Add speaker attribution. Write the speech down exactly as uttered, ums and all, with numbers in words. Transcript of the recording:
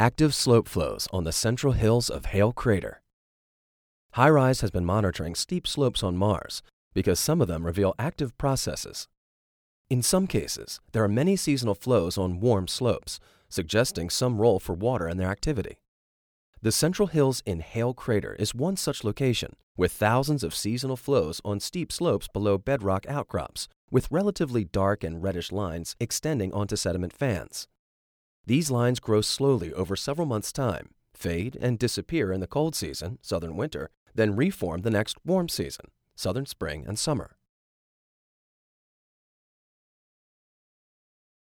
Speaker 1: Active slope flows on the central hills of Hale Crater. HiRISE has been monitoring steep slopes on Mars because some of them reveal active processes. In some cases, there are many seasonal flows on warm slopes, suggesting some role for water in their activity. The Central Hills in Hale Crater is one such location, with thousands of seasonal flows on steep slopes below bedrock outcrops, with relatively dark and reddish lines extending onto sediment fans. These lines grow slowly over several months' time, fade and disappear in the cold season, southern winter, then reform the next warm season, southern spring and summer.